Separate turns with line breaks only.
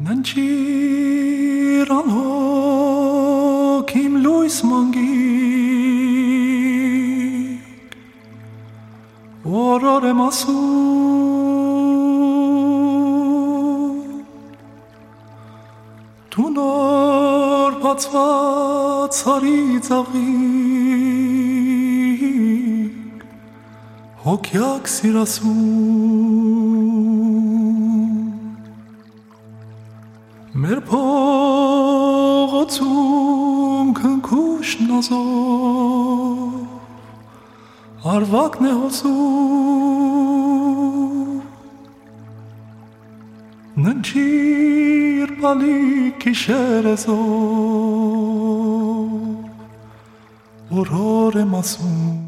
Ննչիրան հոգիմ լույս մանգիկ Օրոր եմ ասում Դու նոր բացված հարի ծաղիկ Հոգյակ սիրասում Մեր փողոցում քնքուշն ազով Արվակն է հոսում Ննչիր բալիկ գիշեր է զով Օրոր եմ ասում